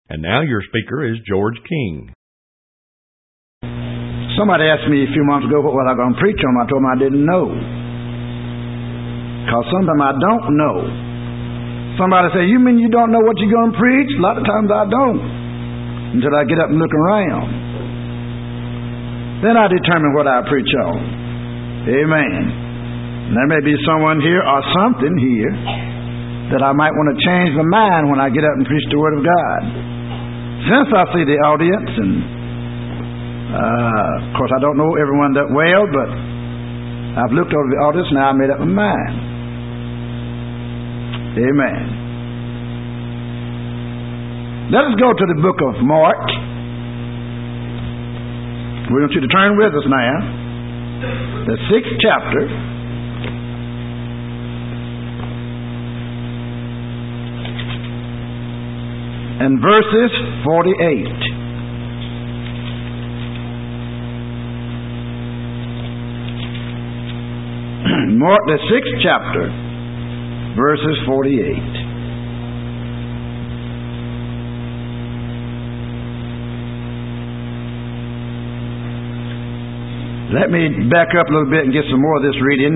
And now your speaker is George King. Somebody asked me a few months ago what I was going to preach on. I told them I didn't know. Because sometimes I don't know. Somebody say, you mean you don't know what you're going to preach? A lot of times I don't. Until I get up and look around. Then I determine what I preach on. Amen. And there may be someone here or something here that I might want to change my mind when I get up and preach the Word of God. Since I see the audience, and of course I don't know everyone that well, but I've looked over the audience and now I made up my mind. Amen. Let us go to the book of Mark. We want you to turn with us now. The 6th chapter. And verses 48. Mark, the 6th chapter, verses 48. Let me back up a little bit and get some more of this reading.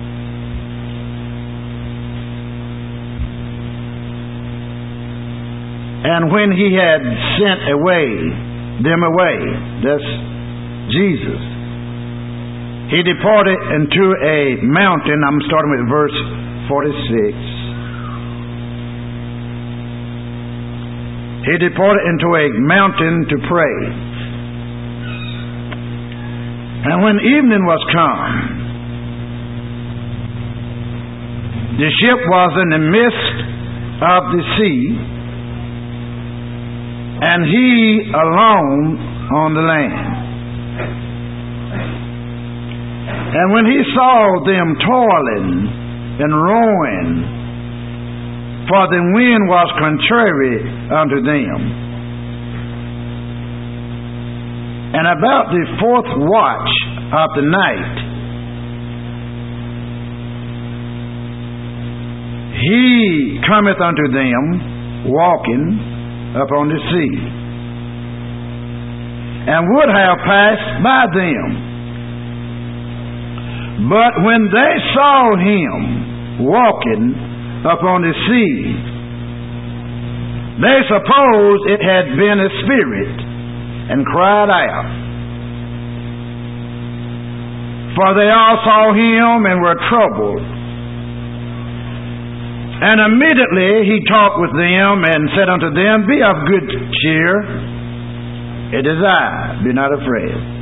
And when he had sent them away, that's Jesus, he departed into a mountain. I'm starting with verse 46. He departed into a mountain to pray. And when evening was come, the ship was in the midst of the sea, and he alone on the land. And when he saw them toiling and rowing, for the wind was contrary unto them, and about the 4th watch of the night, he cometh unto them walking upon the sea, and would have passed by them. But when they saw him walking upon the sea, they supposed it had been a spirit, and cried out. For they all saw him and were troubled. And immediately he talked with them and said unto them, Be of good cheer, it is I, be not afraid.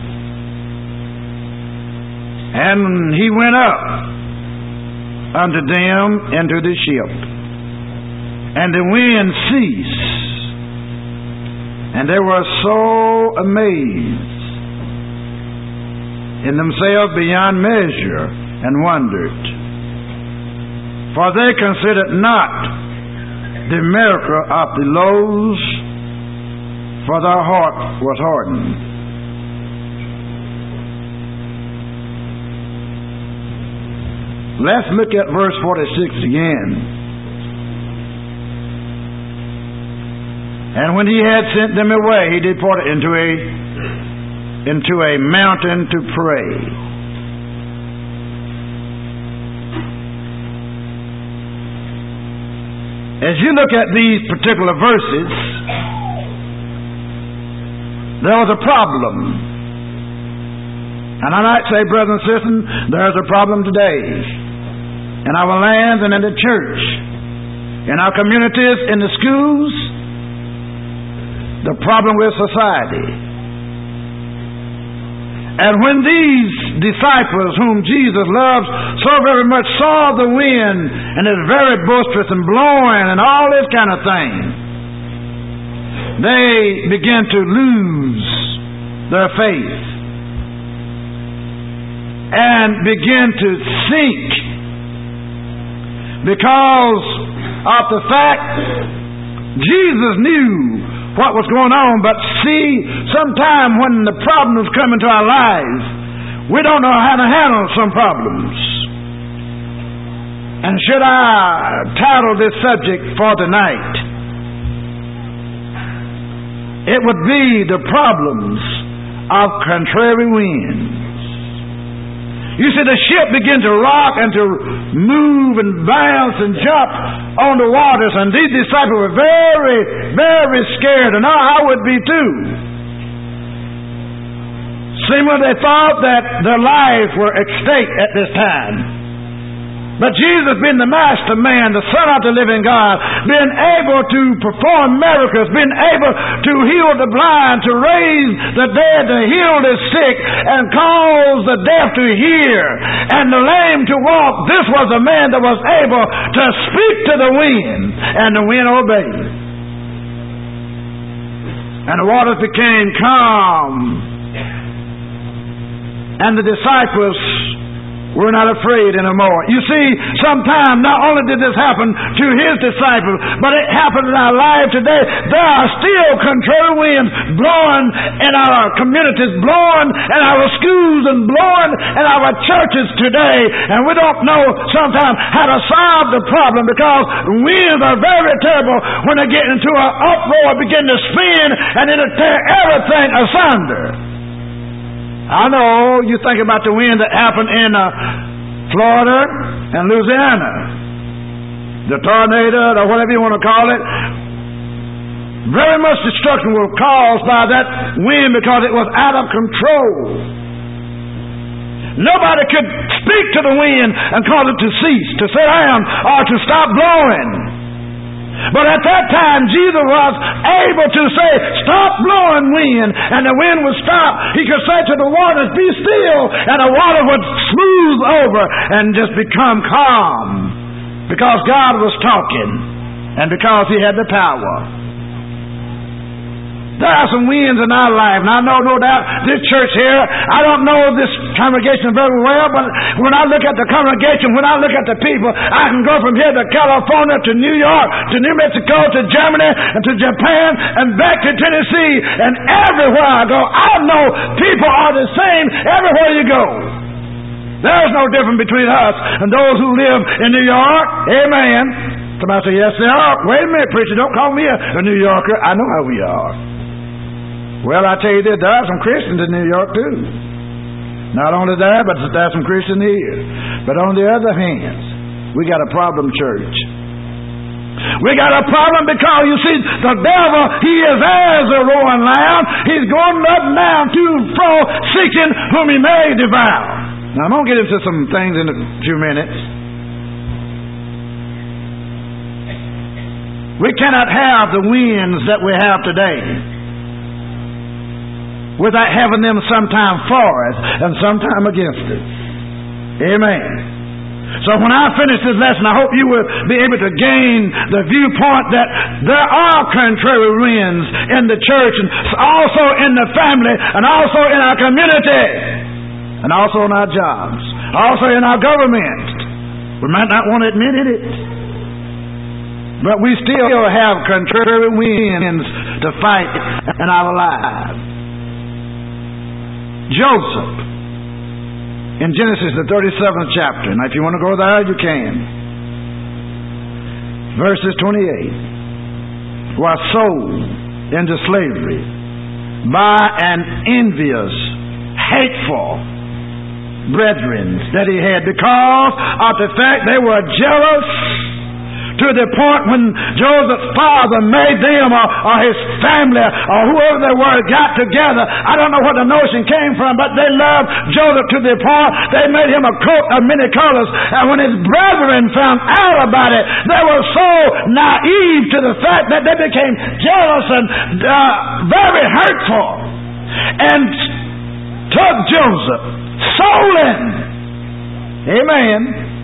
And he went up unto them into the ship, and the wind ceased, and they were so amazed in themselves beyond measure, and wondered. For they considered not the miracle of the loaves, for their heart was hardened. Let's look at verse 46 again. And when he had sent them away, he departed into a mountain to pray. As you look at these particular verses, there was a problem. And I might say, brothers and sisters, there's a problem today. In our lands and in the church, in our communities, in the schools, the problem with society. And when these disciples whom Jesus loves so very much saw the wind and it's very boisterous and blowing and all this kind of thing, they began to lose their faith and begin to sink because of the fact Jesus knew what was going on. But see, sometime when the problems come into our lives, we don't know how to handle some problems. And should I title this subject for tonight, it would be the problems of contrary winds. You see, the ship began to rock and to move and bounce and jump on the waters, and these disciples were very, very scared, and I would be too. Seemingly they thought that their lives were at stake at this time. But Jesus, being the master man, the Son of the living God, being able to perform miracles, being able to heal the blind, to raise the dead, to heal the sick, and cause the deaf to hear, and the lame to walk, this was a man that was able to speak to the wind, and the wind obeyed. And the waters became calm, and the disciples were not afraid anymore. You see, sometimes not only did this happen to his disciples, but it happened in our life today. There are still contrary winds blowing in our communities, blowing in our schools, and blowing in our churches today. And we don't know sometimes how to solve the problem, because winds are very terrible. When they get into an uproar, begin to spin, and it'll tear everything asunder. I know you think about the wind that happened in Florida and Louisiana, the tornado, or whatever you want to call it. Very much destruction was caused by that wind because it was out of control. Nobody could speak to the wind and cause it to cease, to sit down, or to stop blowing. But at that time, Jesus was able to say, stop blowing wind, and the wind would stop. He could say to the waters, be still, and the water would smooth over and just become calm, because God was talking and because he had the power. There are some winds in our life, and I know no doubt this church here, I don't know this congregation very well, but when I look at the congregation, when I look at the people, I can go from here to California, to New York, to New Mexico, to Germany, and to Japan, and back to Tennessee, and everywhere I go, I know people are the same everywhere you go. There's no difference between us and those who live in New York. Amen. Somebody say, yes, they are. Wait a minute, preacher, don't call me a New Yorker. I know how we are. Well, I tell you this, there are some Christians in New York too. Not only there, but there are some Christians here. But on the other hand, we got a problem, church. We got a problem because, you see, the devil, he is as a roaring lion. He's going up and down to and fro, seeking whom he may devour. Now, I'm going to get into some things in a few minutes. We cannot have the winds that we have today without having them sometime for us and sometime against us. Amen. So when I finish this lesson, I hope you will be able to gain the viewpoint that there are contrary winds in the church, and also in the family, and also in our community, and also in our jobs, also in our government. We might not want to admit it, but we still have contrary winds to fight in our lives. Joseph, in Genesis, the 37th chapter. Now, if you want to go there, you can. Verses 28. Was sold into slavery by an envious, hateful brethren that he had, because of the fact they were jealous, to the point when Joseph's father made them or his family or whoever they were got together. I don't know where the notion came from, but they loved Joseph to the point they made him a coat of many colors. And when his brethren found out about it, they were so naive to the fact that they became jealous and very hurtful, and took Joseph, sold him. Amen.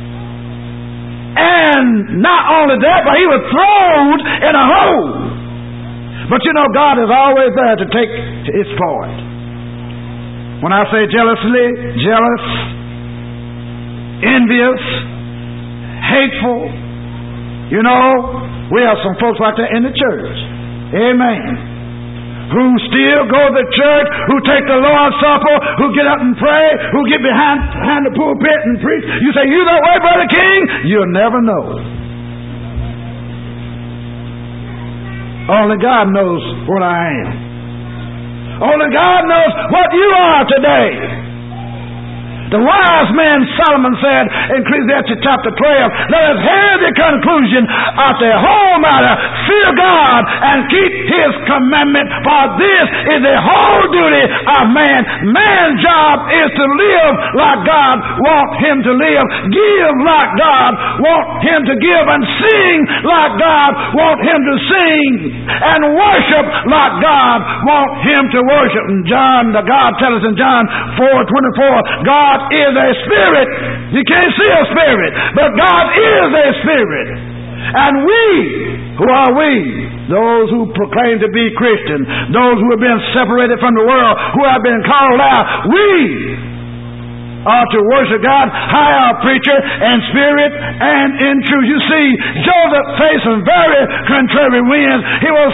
And not only that, but he was thrown in a hole. But you know, God is always there to take his part. When I say jealously, jealous, envious, hateful, you know, we have some folks like that in the church. Amen. Who still go to church, who take the Lord's Supper, who get up and pray, who get behind the pulpit and preach. You say, you that way, Brother King? You'll never know. Only God knows what I am. Only God knows what you are today. The wise man Solomon said in Ecclesiastes chapter 12, let us hear the conclusion of the whole matter. Fear God and keep His commandment, for this is the whole duty of man. Man's job is to live like God wants him to live, give like God wants him to give, and sing like God wants him to sing, and worship like God wants him to worship. And God tells us in John 4:24, God is a spirit. You can't see a spirit, but God is a spirit. And we, who are we? Those who proclaim to be Christian, those who have been separated from the world, who have been called out, we are to worship God, hire a preacher in spirit and in truth. You see, Joseph faced some very contrary winds. He was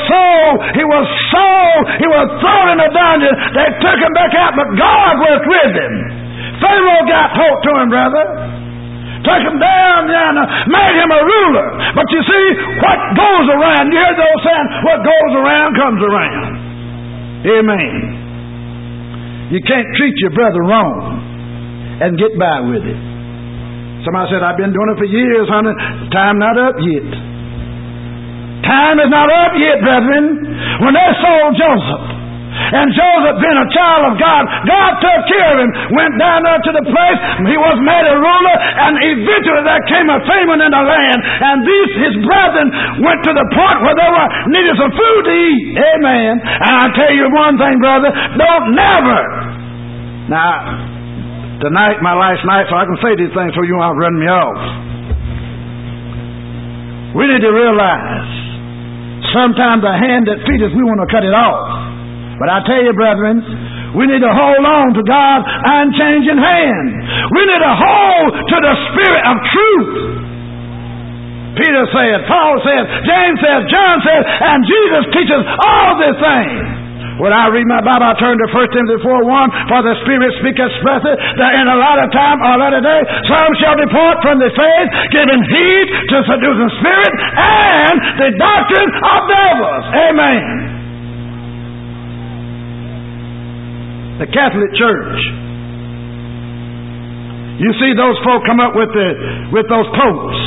thrown in a dungeon. They took him back out, but God was with him. Pharaoh got hold to him, brother. Took him down and made him a ruler. But you see, what goes around, you hear those saying, what goes around comes around. Amen. You can't treat your brother wrong and get by with it. Somebody said, I've been doing it for years, honey. Time not up yet. Time is not up yet, brethren. When they sold Joseph, and Joseph, being a child of God, God took care of him, went down there to the place, he was made a ruler, and eventually there came a famine in the land, and his brethren went to the point where they needed some food to eat. Amen. And I tell you one thing, brother, don't never. Now, tonight, my last night, so I can say these things so you won't run me off. We need to realize sometimes the hand that feeds us, we want to cut it off. But I tell you, brethren, we need to hold on to God's unchanging hand. We need to hold to the Spirit of truth. Peter said, Paul said, James said, John said, and Jesus teaches all these things. When I read my Bible, I turn to 1 Timothy 4:1, for the Spirit speaketh expressly that in a latter time or latter day some shall depart from the faith, giving heed to seducing spirit and the doctrine of devils. Amen. The Catholic Church. You see those folk come up with those popes.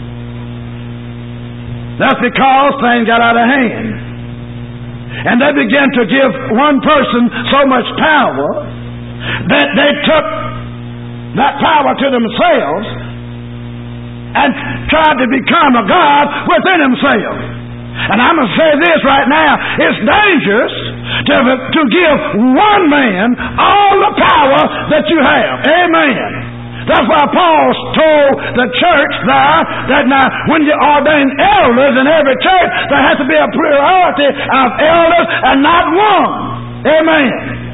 That's because things got out of hand. And they began to give one person so much power that they took that power to themselves and tried to become a God within themselves. And I'm going to say this right now. It's dangerous to give one man all the power that you have. Amen. That's why Paul told the church there that now when you ordain elders in every church, there has to be a plurality of elders and not one. Amen.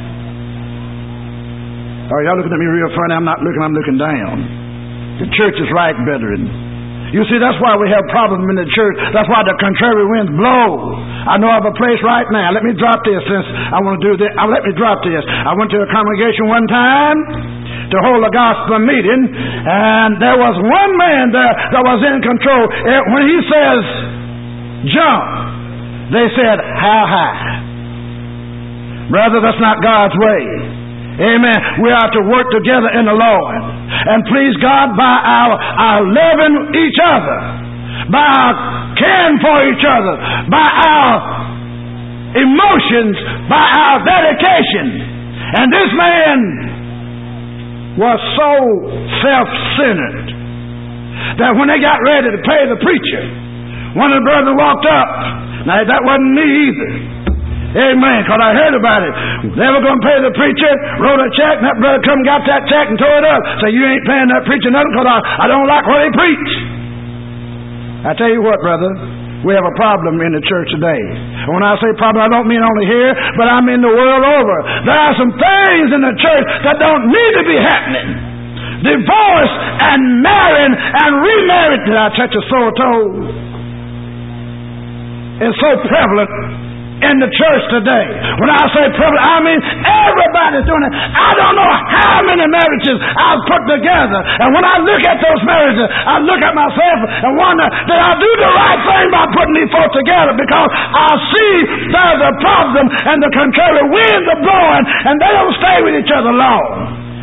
Oh, y'all looking at me real funny. I'm not looking, I'm looking down. The church is right, brethren. You see, that's why we have problems in the church. That's why the contrary winds blow. I know of a place right now. Let me drop this since I want to do this. Let me drop this. I went to a congregation one time to hold a gospel meeting, and there was one man there that was in control. When he says, jump, they said, how high? Brother, that's not God's way. Amen. We are to work together in the Lord and please God by our loving each other, by our caring for each other, by our emotions, by our dedication. And this man was so self-centered that when they got ready to pay the preacher, one of the brothers walked up. Now that wasn't me either. Amen, because I heard about it. They were going to pay the preacher, wrote a check, and that brother come and got that check and tore it up. So you ain't paying that preacher nothing because I don't like what he preach. I tell you what, brother, we have a problem in the church today. And when I say problem, I don't mean only here, but I mean the world over. There are some things in the church that don't need to be happening. Divorce and marrying and remarried. Did I touch a sore toe? It's so prevalent in the church today. When I say prevalent, I mean everybody's doing it. I don't know how many marriages I've put together. And when I look at those marriages, I look at myself and wonder, did I do the right thing by putting these folks together? Because I see there's a problem and the contrary winds are blowing and they don't stay with each other long.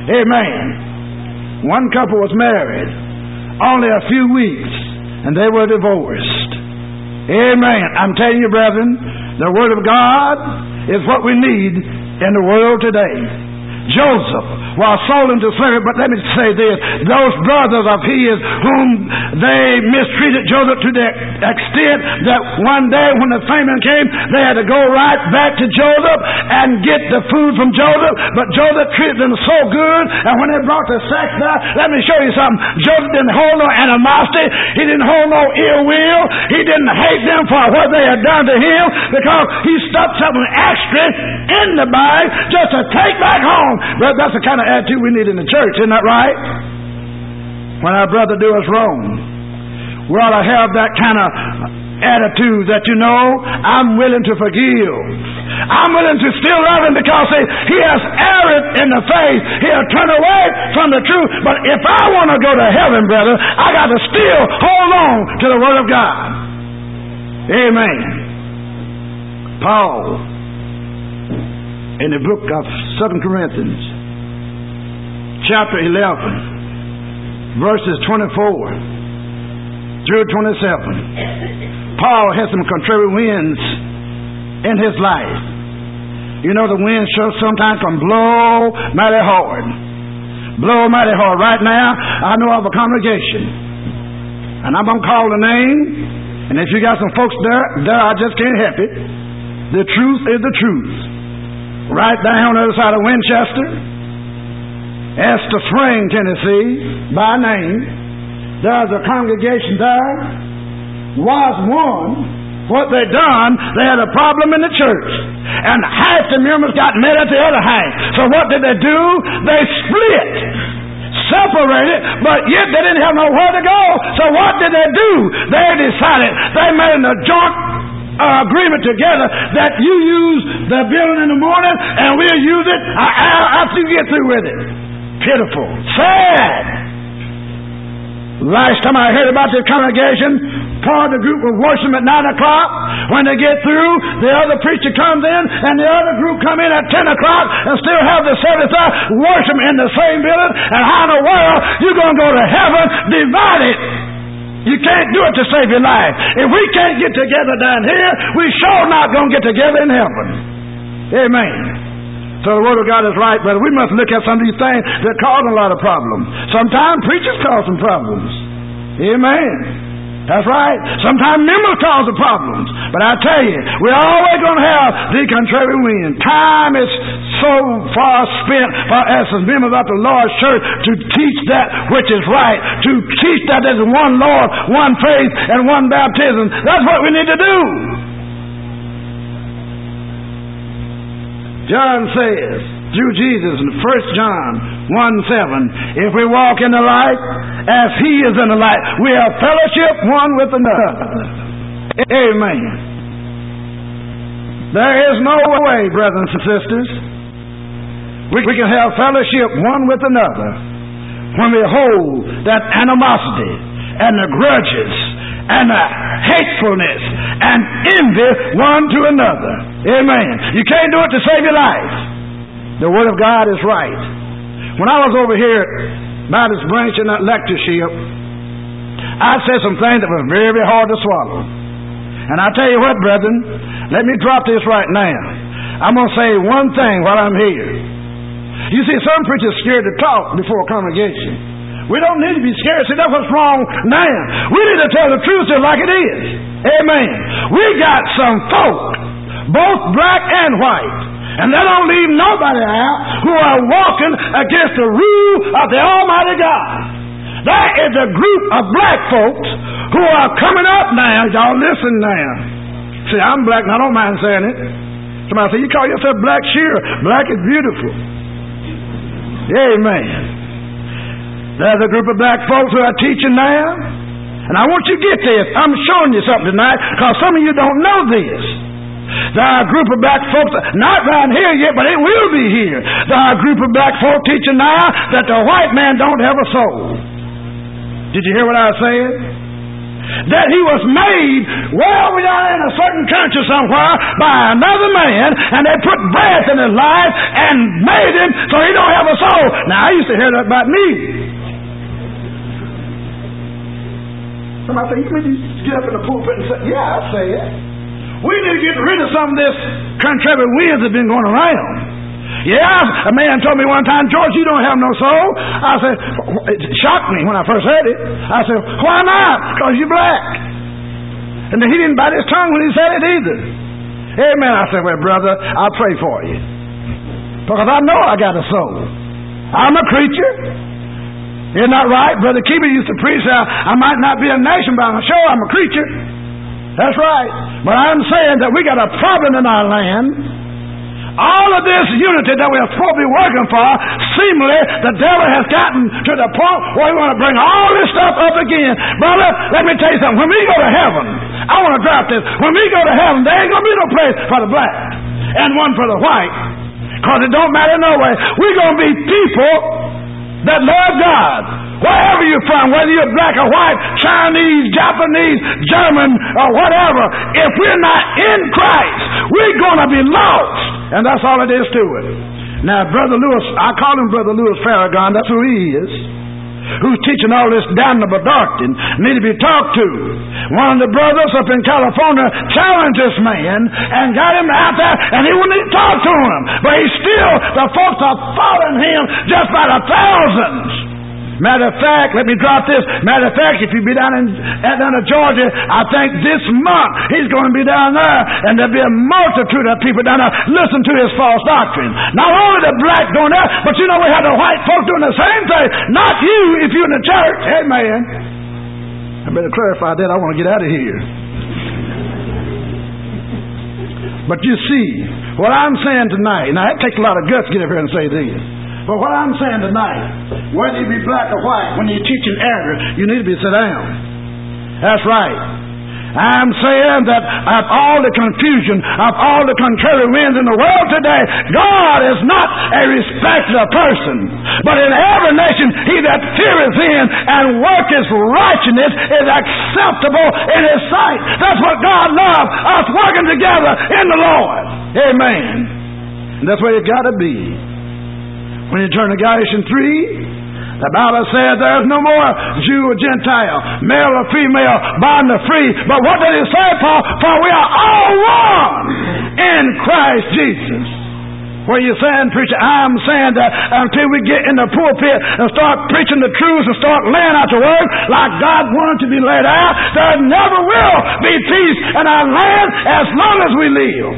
Amen. One couple was married only a few weeks and they were divorced. Amen. I'm telling you, brethren, the Word of God is what we need in the world today. Joseph was sold into slavery, but let me say this, those brothers of his whom they mistreated Joseph to the extent that one day when the famine came, they had to go right back to Joseph and get the food from Joseph, but Joseph treated them so good, and when they brought the sacks back, let me show you something, Joseph didn't hold no animosity, he didn't hold no ill will, he didn't hate them for what they had done to him, because he stuck something extra in the bag just to take back home. But that's the kind of attitude we need in the church, isn't that right? When our brother do us wrong, we ought to have that kind of attitude that, you know, I'm willing to forgive. I'm willing to still love him because he has erred in the faith. He has turned away from the truth. But if I want to go to heaven, brother, I got to still hold on to the Word of God. Amen. Paul, in the book of 2 Corinthians, chapter 11, verses 24 through 27, Paul had some contrary winds in his life. You know, the wind sometimes can blow mighty hard. Blow mighty hard. Right now, I know of a congregation, and I'm going to call the name, and if you got some folks there, I just can't help it. The truth is the truth. Right down on the other side of Winchester, Esther Spring, Tennessee, by name, there's a congregation there, was one. What they done, they had a problem in the church, and half the members got mad at the other half. So what did they do? They split, separated, but yet they didn't have nowhere to go. So what did they do? They decided, they made a joint agreement together that you use the building in the morning and we'll use it after you get through with it. Pitiful. Sad. Last time I heard about this congregation, part of the group was worshiping at 9 o'clock. When they get through, the other preacher comes in and the other group come in at 10 o'clock and still have the service there, worship in the same building. And how in the world you going to go to heaven divided? You can't do it to save your life. If we can't get together down here, we sure not going to get together in heaven. Amen. So the Word of God is right, brother. We must look at some of these things that cause a lot of problems. Sometimes preachers cause some problems. Amen. That's right. Sometimes members cause the problems. But I tell you, we're always going to have the contrary wind. Time is so far spent for us as members of the Lord's church to teach that which is right, to teach that there's one Lord, one faith, and one baptism. That's what we need to do. John says, through Jesus in 1 John 1:7, if we walk in the light as He is in the light, we have fellowship one with another. Amen. There is no way, brothers and sisters, we can have fellowship one with another when we hold that animosity and the grudges and the hatefulness and envy one to another. Amen. You can't do it to save your life. The Word of God is right. When I was over here at Baptist Branch in that lectureship, I said some things that were very, very hard to swallow. And I tell you what, brethren, let me drop this right now. I'm going to say one thing while I'm here. You see, some preachers are scared to talk before a congregation. We don't need to be scared. See, that's what's wrong now. We need to tell the truth just like it is. Amen. We got some folk, both black and white, and they don't leave nobody out, who are walking against the rule of the Almighty God. There is a group of black folks who are coming up now. Y'all listen now. See, I'm black and I don't mind saying it. Somebody say, you call yourself black? Sure. Black is beautiful. Amen. There's a group of black folks who are teaching now. And I want you to get this. I'm showing you something tonight because some of you don't know this. There are a group of black folks, not around here yet, but it will be here. There are a group of black folk teaching now that the white man don't have a soul. Did you hear what I was saying? That he was made way over there in a certain country somewhere by another man, and they put breath in his life and made him so he don't have a soul. Now, I used to hear that about me. Somebody say, you mean you get up in the pulpit and say, yeah, I say it. We need to get rid of some of this contrary winds that have been going around. Yeah, a man told me one time, George, you don't have no soul. I said, it shocked me when I first heard it. I said, why not? Because you're black. And then he didn't bite his tongue when he said it either. Amen. I said, well, brother, I'll pray for you. Because I know I got a soul. I'm a creature. Isn't that right? Brother Keeper used to preach, I might not be a nation, but I'm sure I'm a creature. That's right. But I'm saying that we got a problem in our land. All of this unity that we're supposed to be working for, seemingly the devil has gotten to the point where we want to bring all this stuff up again. Brother, let me tell you something. When we go to heaven, I want to drop this. When we go to heaven, there ain't going to be no place for the black and one for the white. Because it don't matter no way. We're going to be people that love God. Wherever you're from, whether you're black or white, Chinese, Japanese, German, or whatever, if we're not in Christ, we're going to be lost. And that's all it is to it. Now, Brother Lewis, I call him Brother Louis Farragon, that's who he is, who's teaching all this damnable doctrine, need to be talked to. One of the brothers up in California challenged this man and got him out there, and he wouldn't even talk to him. But the folks are following him just by the thousands. Matter of fact, let me drop this. Matter of fact, if you be down in Atlanta, Georgia, I think this month he's going to be down there, and there'll be a multitude of people down there listen to his false doctrine. Not only the black doing that, but you know we have the white folks doing the same thing. Not you if you're in the church. Amen. I better clarify that. I want to get out of here. But you see, what I'm saying tonight, now it takes a lot of guts to get up here and say this. But what I'm saying tonight, whether you be black or white, when you're teaching error, you need to be sit down. That's right. I'm saying that of all the confusion, of all the contrary winds in the world today, God is not a respecter of person. But in every nation, he that feareth him and worketh righteousness is acceptable in his sight. That's what God loves, us working together in the Lord. Amen. And that's where you got to be. When you turn to Galatians 3, the Bible says there's no more Jew or Gentile, male or female, bond or free. But what does it say, Paul? For we are all one in Christ Jesus. What are you saying, preacher? I'm saying that until we get in the pulpit and start preaching the truth and start laying out the word like God wanted to be laid out, there never will be peace in our land as long as we live.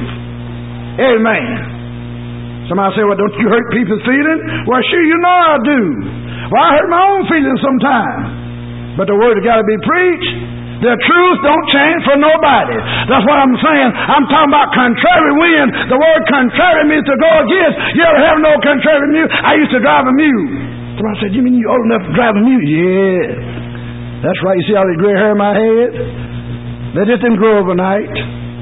Amen. Somebody say, well, don't you hurt people's feelings? Well, sure, you know I do. Well, I hurt my own feelings sometimes. But the word has got to be preached. The truth don't change for nobody. That's what I'm saying. I'm talking about contrary wind. The word contrary means to go against. You ever have no contrary mule? I used to drive a mule. Somebody said, you mean you old enough to drive a mule? Yeah. That's right. You see all the gray hair in my head? They just didn't grow overnight.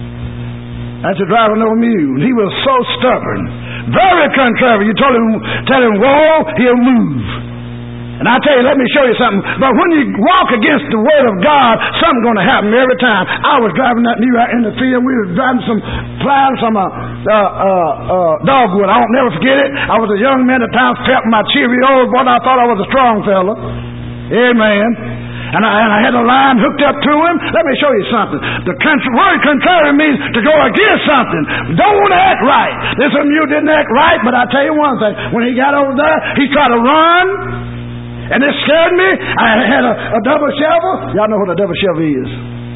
I used to drive an old mule. He was so stubborn. Very contrary. You tell him, whoa, he'll move. And I tell you, let me show you something. But when you walk against the word of God, something's going to happen every time. I was driving that mule out in the field. We were driving plowing some dogwood. I won't never forget it. I was a young man at the time, felt my Cheerios, but I thought I was a strong fella. Amen. And I had a line hooked up to him. Let me show you something. The word contrary means to go against something. Don't want to act right. This mule didn't act right, but I tell you one thing. When he got over there, he tried to run, and it scared me. I had a double shovel. Y'all know what a double shovel is.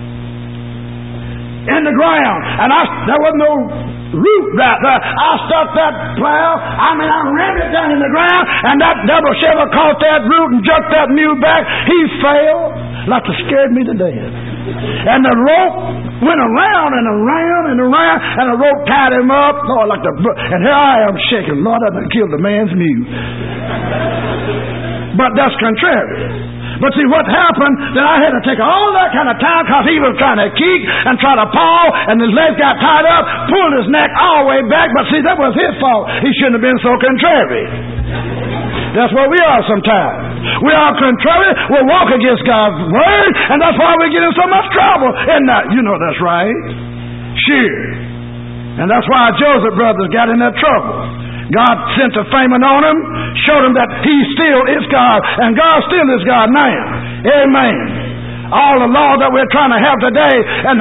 In the ground. And there wasn't no root right there. I stuck that plow. I rammed it down in the ground, and that double shovel caught that root and jerked that mule back. He fell like it scared me to death. And the rope went around and around and around, and the rope tied him up. Lord, and here I am shaking. Lord, I done killed the man's mule. But that's contrary. But see what happened, then I had to take all that kind of time because he was trying to kick and try to paw, and his legs got tied up, pulled his neck all the way back. But see, that was his fault. He shouldn't have been so contrary. That's what we are sometimes. We are contrary. We'll walk against God's word, and that's why we get in so much trouble. And that, you know that's right. Sure. And that's why Joseph brothers got in that trouble. God sent a famine on him, showed him that he still is God, and God still is God now. Amen. All the law that we're trying to have today, and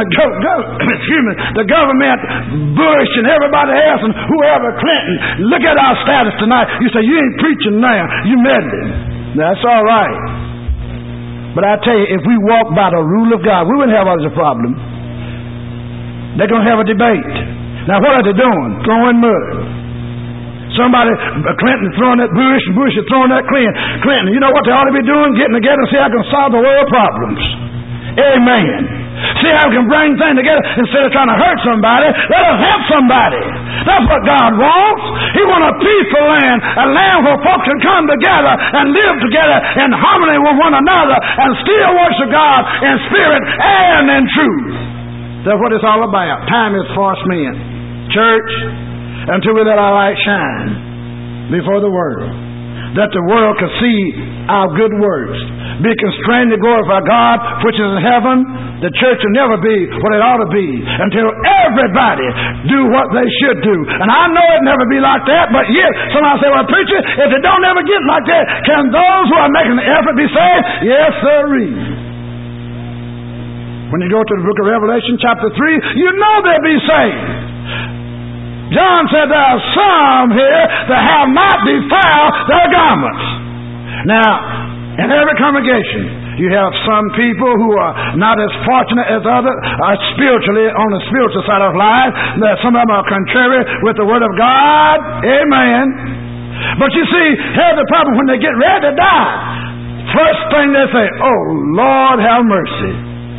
the government, Bush and everybody else, and whoever, Clinton, look at our status tonight. You say, you ain't preaching now, you meddling. That's all right. But I tell you, if we walk by the rule of God, we wouldn't have all this problem. They're going to have a debate. Now, what are they doing? Throwing mud. Somebody, Clinton throwing at Bush, and Bush is throwing at Clinton. You know what they ought to be doing? Getting together and see how I can solve the world problems. Amen. See how we can bring things together instead of trying to hurt somebody. Let us help somebody. That's what God wants. He wants a peaceful land, a land where folks can come together and live together in harmony with one another and still worship God in spirit and in truth. That's what it's all about. Time is far spent. Church, until we let our light shine before the world, that the world can see our good works, be constrained to glorify God which is in heaven. The church will never be what it ought to be until everybody do what they should do. And I know it never be like that, but yet somebody say, well, preacher, if it don't ever get like that, can those who are making the effort be saved? Yes, sirree. When you go to the book of Revelation chapter 3, you know they'll be saved. John said there are some here that have not defiled their garments. Now, in every congregation, you have some people who are not as fortunate as others, are spiritually on the spiritual side of life. That some of them are contrary with the Word of God. Amen. But you see, here's the problem: when they get ready to die, first thing they say, "Oh Lord, have mercy."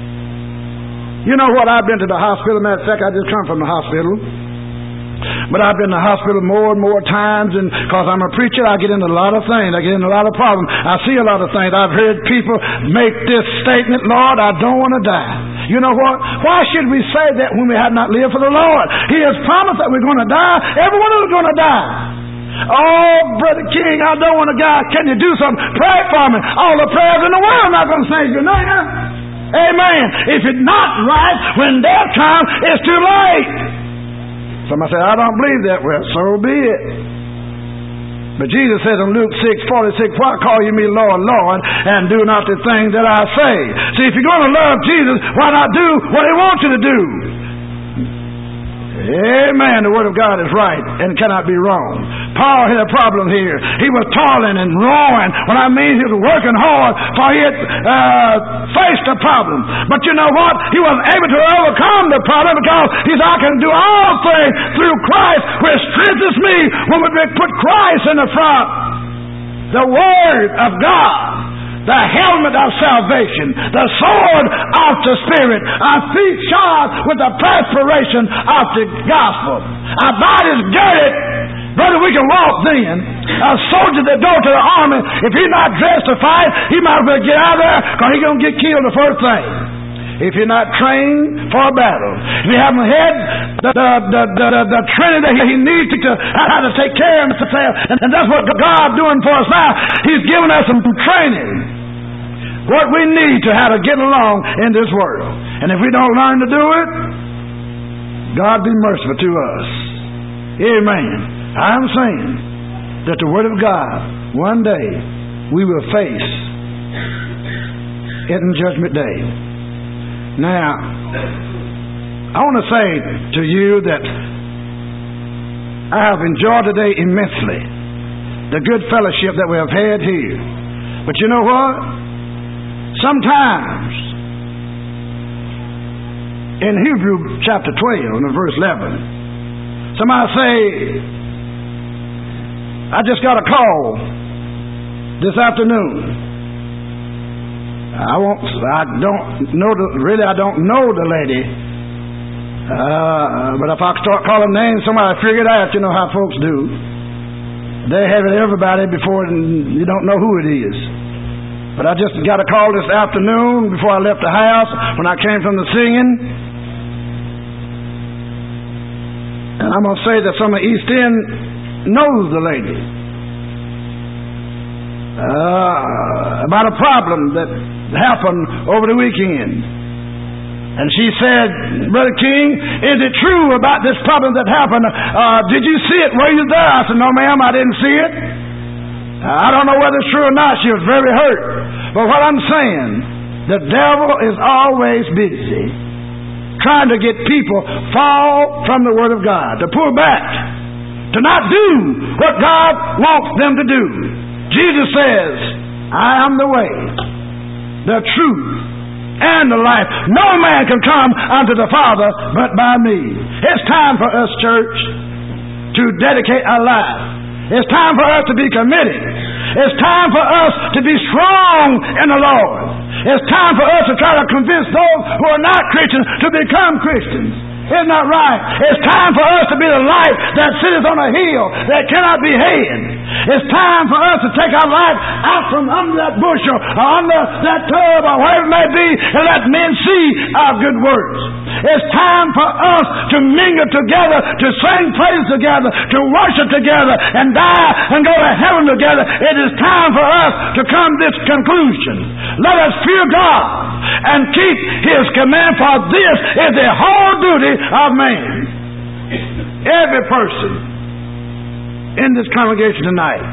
You know what? I've been to the hospital. Matter of fact, I just come from the hospital. But I've been to the hospital more and more times, and because I'm a preacher, I get into a lot of things. I get into a lot of problems. I see a lot of things. I've heard people make this statement, Lord, I don't want to die. You know what? Why should we say that when we have not lived for the Lord? He has promised that we're going to die. Everyone is going to die. Oh, Brother King, I don't want to die. Can you do something? Pray for me. All the prayers in the world are not going to save you. No, amen. If it's not right, when death comes, it's too late. Somebody say, I don't believe that. Well, so be it. But Jesus says in Luke 6:46, why call you me Lord, Lord, and do not the things that I say? See, if you're going to love Jesus, why not do what He wants you to do? Amen. The Word of God is right and cannot be wrong. Paul had a problem here. He was toiling and rowing. When I mean he was working hard, for he had faced a problem. But you know what? He was able to overcome the problem because he said, I can do all things through Christ, which strengthens me. When we put Christ in the front, the Word of God, the helmet of salvation, the sword of the Spirit, our feet shod with the perspiration of the gospel. Our bodies girded, brother, we can walk then. A soldier that goes to the army, if he's not dressed to fight, he might as well get out of there because he's going to get killed the first thing. If you're not trained for a battle, if you haven't had the training that he needs to how to take care of himself, and that's what God's doing for us now. He's giving us some training. What we need to how to get along in this world. And if we don't learn to do it, God be merciful to us. Amen. I'm saying that the Word of God, one day, we will face it in Judgment Day. Now, I want to say to you that I have enjoyed today immensely the good fellowship that we have had here. But you know what? Sometimes, in Hebrews chapter 12 and verse 11, somebody say, I just got a call this afternoon. I don't know the lady. But if I start calling names, somebody figure it out. You know how folks do. They have it everybody before, and you don't know who it is. But I just got a call this afternoon before I left the house when I came from the singing. And I'm going to say that some of East End knows the lady. About a problem that happened over the weekend. And she said, Brother King, is it true about this problem that happened? Did you see it? Were you there? I said, no, ma'am, I didn't see it. I don't know whether it's true or not. She was very hurt. But what I'm saying, the devil is always busy trying to get people fall from the Word of God, to pull back, to not do what God wants them to do. Jesus says, I am the way, the truth, and the life. No man can come unto the Father but by me. It's time for us, church, to dedicate our life. It's time for us to be committed. It's time for us to be strong in the Lord. It's time for us to try to convince those who are not Christians to become Christians. Isn't that right? It's time for us to be the light that sitteth on a hill that cannot be hid. It's time for us to take our life out from under that bushel or under that tub or wherever it may be and let men see our good works. It's time for us to mingle together, to sing praise together, to worship together and die and go to heaven together. It is time for us to come to this conclusion. Let us fear God and keep His command, for this is the whole duty of man. Every person in this congregation tonight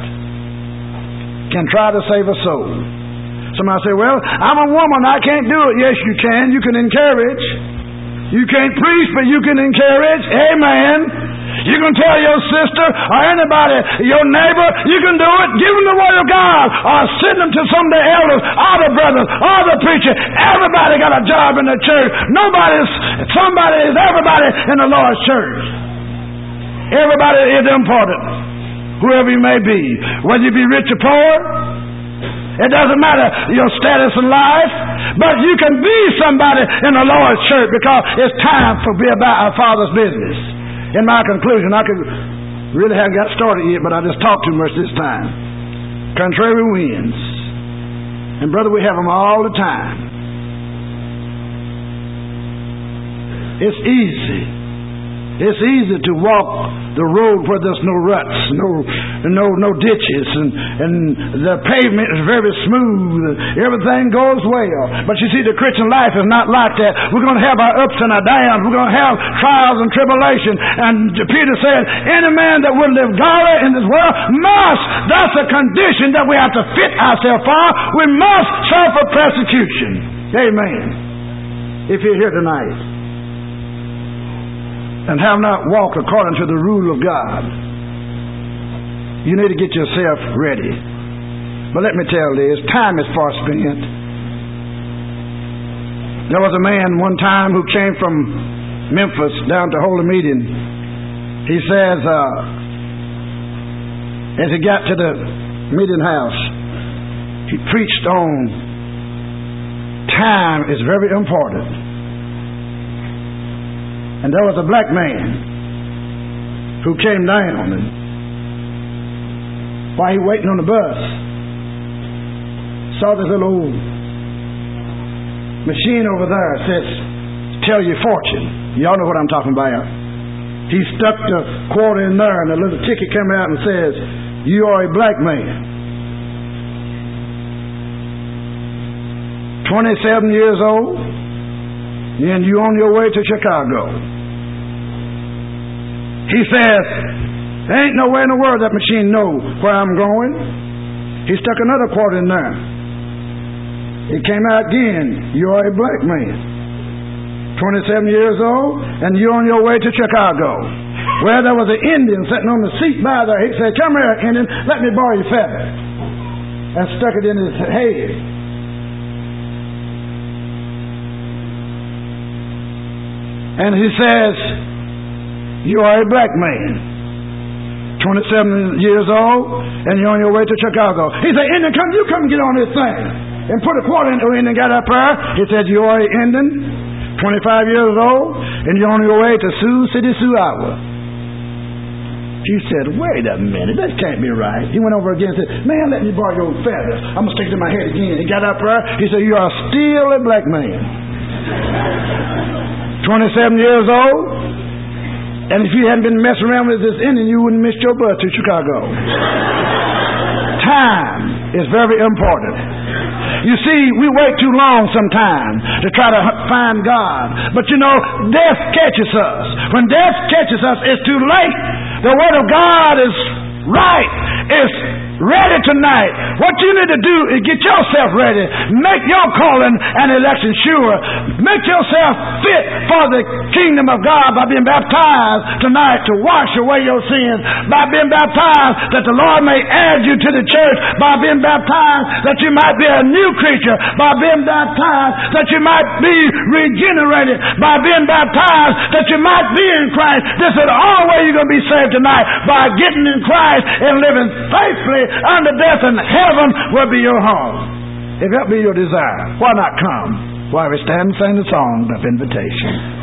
can try to save a soul. Somebody say, well, I'm a woman, I can't do it. Yes, you can. You can encourage. You can't preach, but you can encourage. Amen. You can tell your sister or anybody, your neighbor, you can do it. Give them the Word of God or send them to some of the elders or the brothers or the preacher. Everybody got a job in the church. Somebody is everybody in the Lord's church. Everybody is important, whoever you may be. Whether you be rich or poor, it doesn't matter your status in life, but you can be somebody in the Lord's church because it's time to be about our Father's business. In my conclusion, I really haven't got started yet, but I just talked too much this time. Contrary winds. And brother, we have them all the time. It's easy. It's easy to walk the road where there's no ruts, no ditches, and the pavement is very smooth. Everything goes well. But you see, the Christian life is not like that. We're going to have our ups and our downs. We're going to have trials and tribulation. And Peter said, any man that would live godly in this world must. That's a condition that we have to fit ourselves for. We must suffer persecution. Amen. If you're here tonight and have not walked according to the rule of God, you need to get yourself ready. But let me tell you this, time is far spent. There was a man one time who came from Memphis down to hold a meeting. He says, as he got to the meeting house, he preached on time is very important. And there was a black man who came down, and while he was waiting on the bus, saw this little old machine over there that says, tell your fortune. Y'all know what I'm talking about. He stuck the quarter in there, and a little ticket came out and says, you are a black man, 27 years old, and you on your way to Chicago. He says, there ain't no way in the world that machine know where I'm going. He stuck another quarter in there. It came out again, you are a black man, 27 years old, and you're on your way to Chicago. Well, there was an Indian sitting on the seat by there. He said, come here, Indian, let me borrow your feather. And stuck it in his head. And he says, you are a black man, 27 years old, and you're on your way to Chicago. He said, Indian, you come get on this thing. And put a quarter in. The Indian got up there. He said, you are an Indian, 25 years old, and you're on your way to Sioux City, Sioux, Iowa. She said, wait a minute, that can't be right. He went over again and said, man, let me borrow your feathers. I'm going to stick it in my head again. He got up there. He said, you are still a black man. 27 years old. And if you hadn't been messing around with this Indian, you wouldn't miss your bus to Chicago. Time is very important. You see, we wait too long sometimes to try to find God. But you know, death catches us. When death catches us, it's too late. The Word of God is right. It's ready tonight. What you need to do is get yourself ready. Make your calling and election sure. Make yourself fit for the kingdom of God by being baptized tonight to wash away your sins. By being baptized that the Lord may add you to the church. By being baptized that you might be a new creature. By being baptized that you might be regenerated. By being baptized that you might be in Christ. This is the only way you're going to be saved tonight. By getting in Christ and living faithfully unto death, and heaven will be your home. If that be your desire, why not come while we stand and sing the song of invitation?